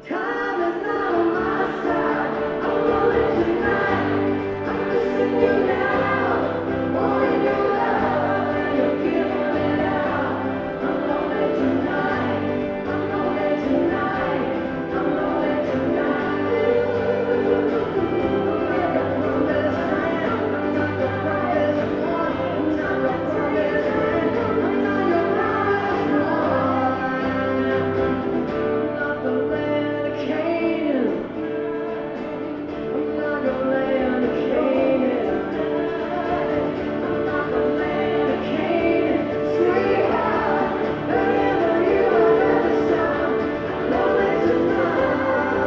Time is not on my side. I'm rolling tonight. I'm missing you now. Wanting your love and you're giving it out. I'm rolling tonight. I'm rolling tonight. I'm rolling tonight. I'm not your promised one. I'm not your promised friend. I'm not your promised one. Not the land of Canaan. I'm not the land of Canaan. I'm not the land of Canaan. Sweetheart, wherever you are this time, lonely tonight.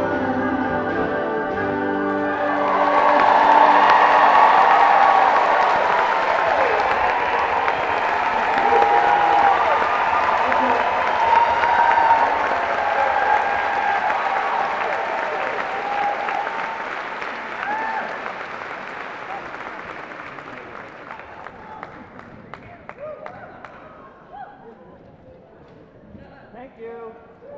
Thank you.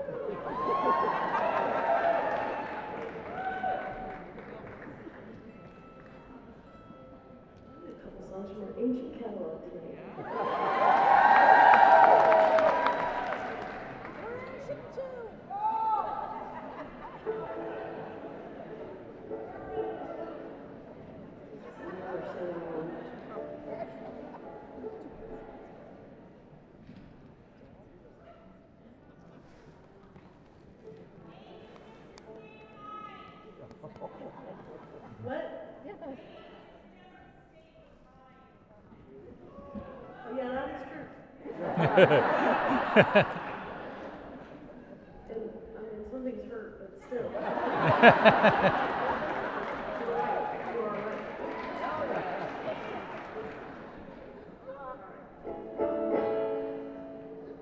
A couple songs from our ancient catalog today. Never say no. What? Oh, yeah, that is true. And I mean, something's hurt, but still.